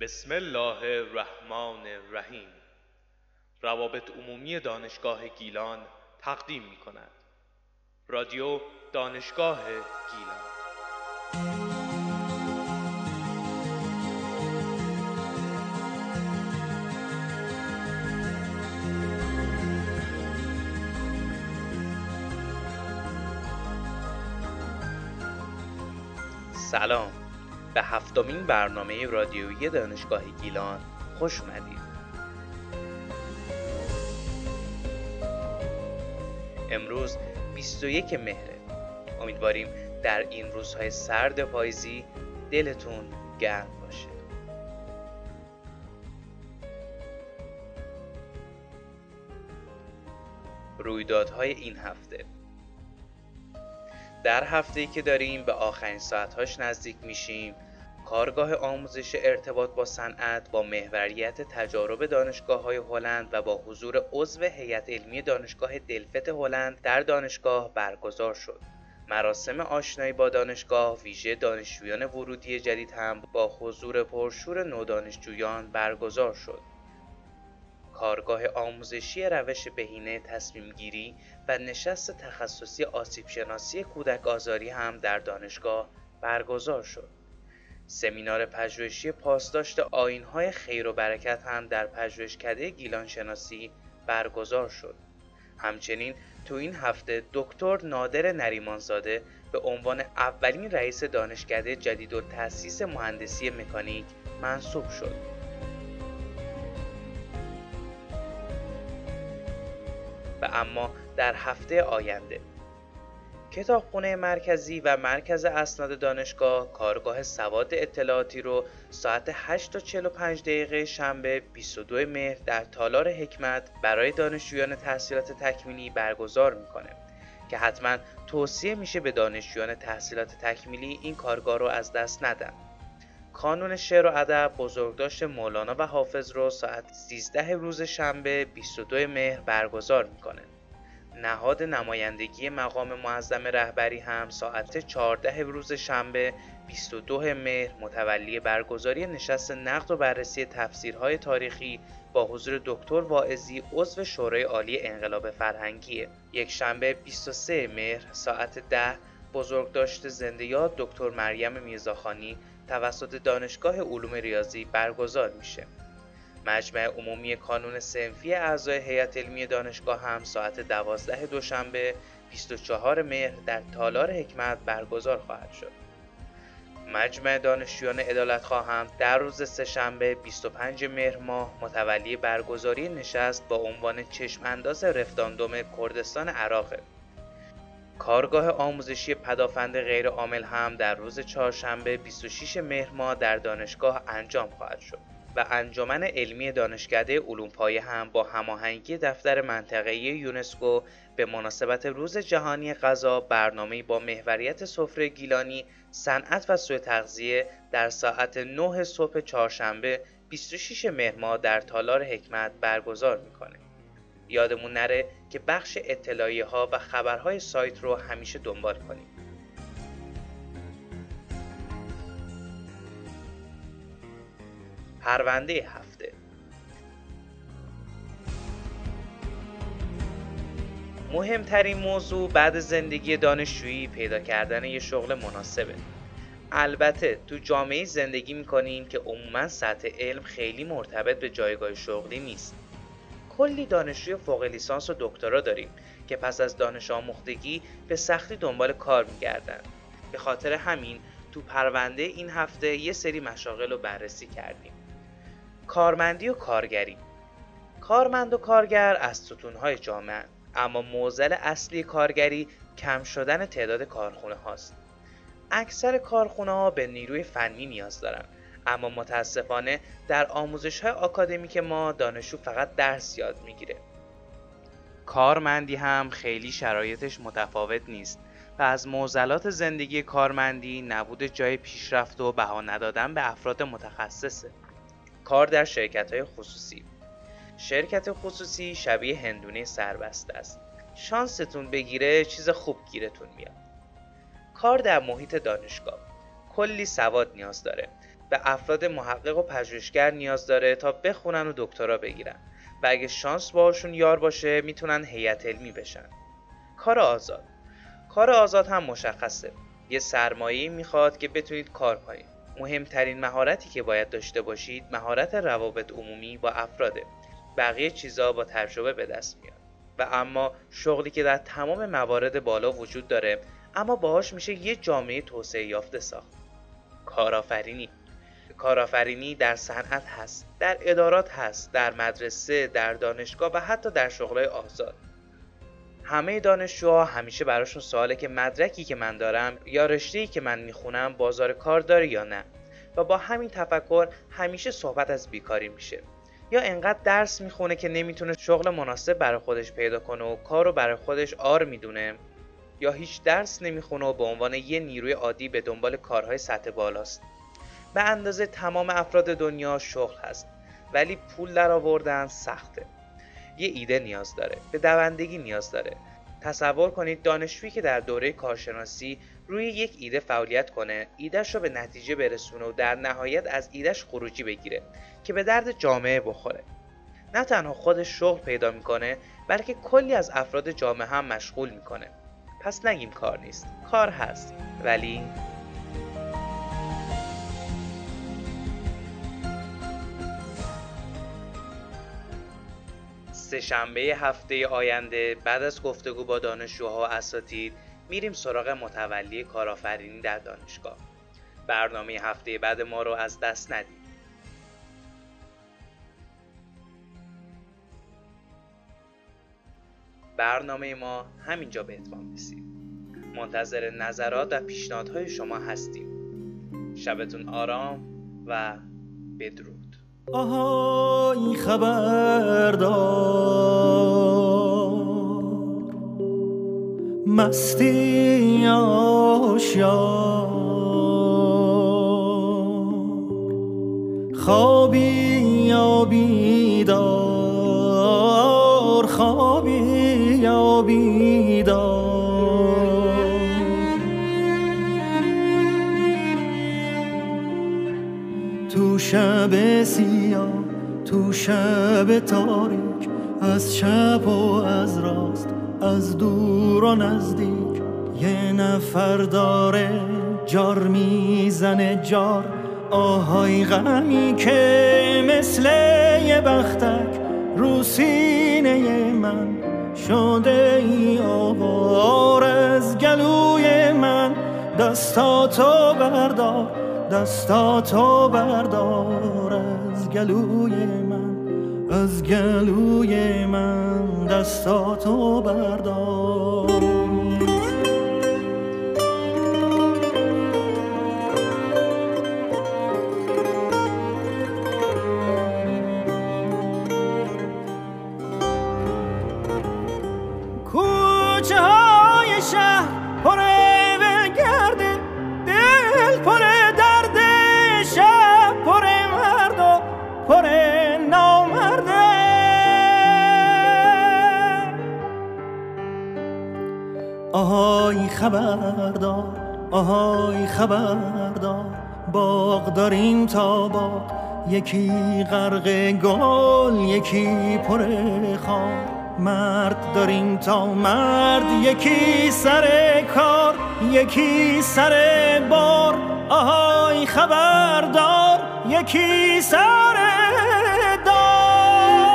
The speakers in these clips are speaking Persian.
بسم الله الرحمن الرحیم. روابط عمومی دانشگاه گیلان تقدیم می کند. رادیو دانشگاه گیلان. سلام، به هفتمین برنامه رادیویی دانشگاه گیلان خوش اومدید. امروز 21 مهره. امیدواریم در این روزهای سرد پاییزی دلتون گرم باشه. رویدادهای این هفته. در هفته‌ای که داریم به آخرین ساعت‌هاش نزدیک میشیم، کارگاه آموزش ارتباط با صنعت با محوریت تجارب دانشگاه‌های هلند و با حضور عضو هیئت علمی دانشگاه دلفت هلند در دانشگاه برگزار شد. مراسم آشنایی با دانشگاه ویژه دانشجویان ورودی جدید هم با حضور پرشور نودانشجویان برگزار شد. کارگاه آموزشی روش بهینه تصمیم گیری و نشست تخصصی آسیب شناسی کودک آزاری هم در دانشگاه برگزار شد. سمینار پژوهشی پاسداشت آیین‌های خیر و برکت هم در پژوهشکده گیلان شناسی برگزار شد. همچنین تو این هفته دکتر نادر نریمانزاده به عنوان اولین رئیس دانشکده جدیدالتأسیس مهندسی مکانیک منصوب شد. و اما در هفته آینده کتابخانه مرکزی و مرکز اسناد دانشگاه کارگاه سواد اطلاعاتی رو ساعت 8:45 شنبه 22 مهر در تالار حکمت برای دانشجویان تحصیلات تکمیلی برگزار میکنه که حتما توصیه میشه به دانشجویان تحصیلات تکمیلی این کارگاه رو از دست ندن. کانون شعر و ادب بزرگداشت مولانا و حافظ رو ساعت 13 روز شنبه 22 مهر برگزار میکنه. نهاد نمایندگی مقام معظم رهبری هم ساعت 14 روز شنبه 22 مهر متولی برگزاری نشست نقد و بررسی تفسیرهای تاریخی با حضور دکتر واعظی عضو شورای عالی انقلاب فرهنگی. یک شنبه 23 مهر ساعت 10 بزرگداشت زنده یاد دکتر مریم میرزاخانی توسط دانشگاه علوم ریاضی برگزار میشه. مجمع عمومی کانون صنفی اعضای هیئت علمی دانشگاه هم ساعت 12 دوشنبه 24 مهر در تالار حکمت برگزار خواهد شد. مجمع دانشجویان عدالتخواه هم در روز سه‌شنبه 25 مهر ماه متولی برگزاری نشست با عنوان چشم انداز رفراندوم کردستان عراق. کارگاه آموزشی پدافند غیرعامل هم در روز چهارشنبه 26 مهر ماه در دانشگاه انجام خواهد شد. و انجمن علمی دانشکده علوم پایه هم با هماهنگی دفتر منطقه‌ای یونسکو به مناسبت روز جهانی غذا برنامه‌ای با محوریت سفره گیلانی، صنعت و سوء تغذیه در ساعت 9 صبح چهارشنبه 26 مهر ماه در تالار حکمت برگزار می‌کنه. یادمون نره که بخش اطلاعیه‌ها و خبرهای سایت رو همیشه دنبال کنیم. پرونده هفته. مهمترین موضوع بعد زندگی دانشجویی پیدا کردن یه شغل مناسبه. البته تو جامعه زندگی میکنیم که عموماً سطح علم خیلی مرتبط به جایگاه شغلی نیست. کلی دانشجوی فوق لیسانس و دکترا داریم که پس از دانش آموختگی به سختی دنبال کار میگردن. به خاطر همین تو پرونده این هفته یه سری مشاغل رو بررسی کردیم. کارمندی و کارگری. کارمند و کارگر از ستونهای جامعه، اما معضل اصلی کارگری کم شدن تعداد کارخونه هاست. اکثر کارخونه ها به نیروی فنی نیاز دارن، اما متاسفانه در آموزش های آکادمیک ما دانشجو فقط درس یاد میگیره. کارمندی هم خیلی شرایطش متفاوت نیست و از معضلات زندگی کارمندی نبود جای پیشرفت و بها ندادن به افراد متخصصه. کار در شرکت‌های خصوصی. شرکت خصوصی شبیه هندونه سربسته است. شانستون بگیره چیز خوب گیرتون میاد. کار در محیط دانشگاه. کلی سواد نیاز داره. به افراد محقق و پژوهشگر نیاز داره تا بخونن و دکترا بگیرن و اگه شانس باشون یار باشه میتونن هیئت علمی بشن. کار آزاد هم مشخصه. یه سرمایه‌ای میخواد که بتونید کار کنید. مهمترین مهارتی که باید داشته باشید مهارت روابط عمومی با افراده. بقیه چیزا با تجربه به دست میاد. و اما شغلی که در تمام موارد بالا وجود داره اما باهاش میشه یه جامعه توسعه یافته ساخت. کارآفرینی در صنعت هست، در ادارات هست، در مدرسه، در دانشگاه و حتی در شغل‌های آزاد. همه دانشجوها همیشه براشون سواله که مدرکی که من دارم یا رشته‌ای که من میخونم بازار کار داره یا نه، و با همین تفکر همیشه صحبت از بیکاری میشه. یا انقدر درس میخونه که نمیتونه شغل مناسب برای خودش پیدا کنه و کار رو برای خودش عار میدونه، یا هیچ درس نمیخونه و به عنوان یه نیروی عادی به دنبال کارهای سطح بالاست. به اندازه تمام افراد دنیا شغل هست، ولی پول در آوردن سخته. یه ایده نیاز داره، به دوندگی نیاز داره. تصور کنید دانشجویی که در دوره کارشناسی روی یک ایده فعالیت کنه، ایدهش رو به نتیجه برسونه و در نهایت از ایدهش خروجی بگیره که به درد جامعه بخوره. نه تنها خودش شغل پیدا میکنه، بلکه کلی از افراد جامعه هم مشغول میکنه. پس نگیم کار نیست، کار هست، ولی سه‌شنبه هفته آینده بعد از گفتگو با دانشجوها و اساتید میریم سراغ متولی کارآفرینی در دانشگاه. برنامه هفته بعد ما رو از دست ندید. برنامه ما همینجا به اتمام رسید. منتظر نظرات و پیشنهادهای شما هستیم. شبتون آرام و بدرود. آهای خبردار، مستی آشیار، خوابی یا بیدار، خوابی یا بیدار، تو شب سیاه، تو شب تاریک، از چپ و از راست، از دور و نزدیک، یه نفر داره جار میزنه جار. آهای غمی که مثل یه بختک رو سینه من شده ای آوار. از گلوی من دستاتو بردار، دستاتو بردار، از گلوی من، از گلوی من دستاتو بردار. کوچه های شهر پره به گرده، دل پره درده، شب پره مرد و پره نامرده. آهای خبردار، آهای خبردار، باغ داریم تا باغ، یکی غرق گل، یکی پره خار. مرد داریم تا مرد، یکی سر کار، یکی سر بار. آهای خبردار، یکی سر دار.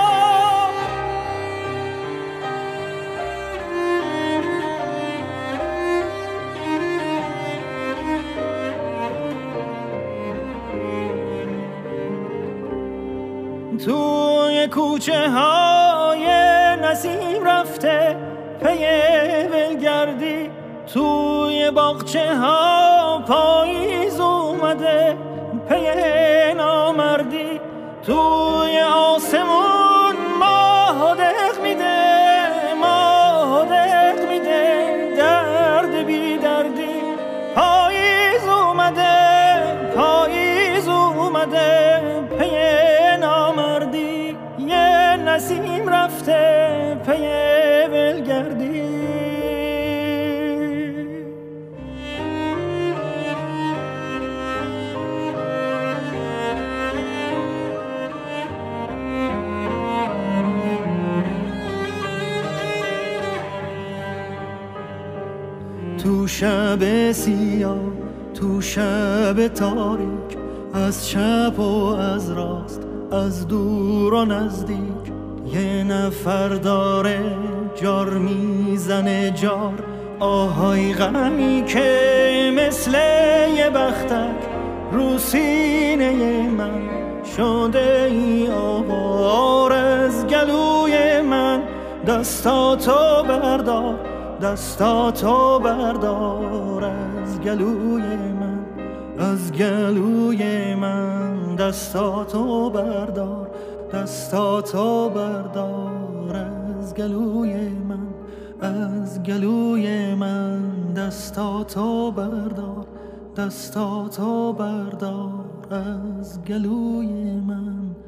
توی کوچه های نسیم رفته پی ولگردی، توی باغچه ها پاییز اومده پی نامردی. توی آسمون ماه دق میده، ماه دق میده، درد بی دردی. پاییز اومده، پاییز اومده پی نامردی. یه نسیم رفته پی ولگردی. تو شب سیاه، تو شب تاریک، از چپ و از راست، از دور و نزدیک، یه نفر داره جار میزنه جار، آهای غمی که مثل یه بختک رو سینه من شده ای آوار. از گلوی من دستاتو بردار، دستاتو بردار، از گلوی من، از گلوی من دستاتو بردار، دستاتو بردار، از گلوی من، از گلوی من دستاتو بردار، دستاتو بردار، از گلوی من،